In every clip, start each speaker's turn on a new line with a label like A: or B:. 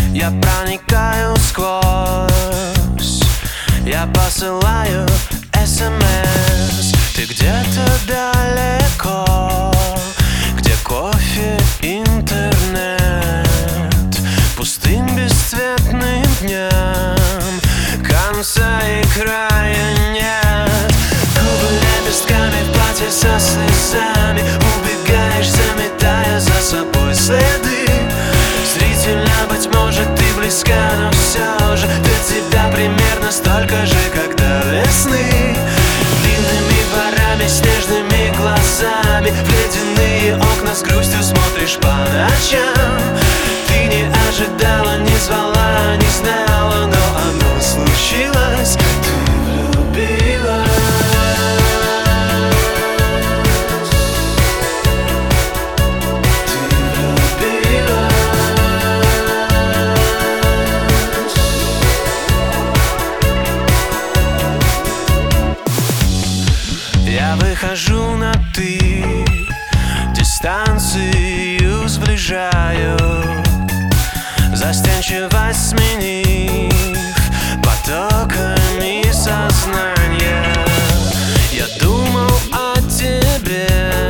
A: Я проникаю сквозь, я посылаю СМС. Ты где-то далеко, где кофе, интернет, пустым бесцветным дням конца и края нет. Губы лепестками в платье со слезами, убегаешь, заметая за собой следы. Зрительно, быть может, ты близка, но все же до тебя примерно столько же, как до весны. Длинными дворами, снежными глазами, в ледяные окна с грустью смотришь по ночам. Ты не ожидала, не звала, не знала, но оно случилось. Ты влюбилась. Я выхожу на «ты», дистанцию сближаю, застенчиво сменив потоками сознания. Я думал о тебе,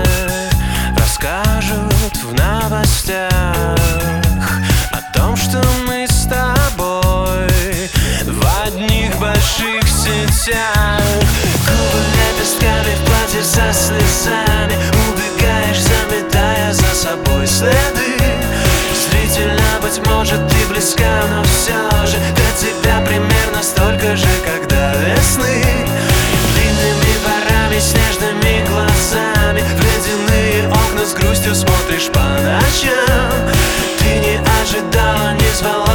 A: расскажут в новостях о том, что мы с тобой в одних больших сетях. Губы лепестками в платье со слезами, убегаешь, заметая за собой следы. Зрительно, быть может, ты близка, но все же до тебя примерно столько же, как до весны. Длинными дворами, снежными глазами, в ледяные окна с грустью смотришь по ночам. Ты не ожидала, не звала,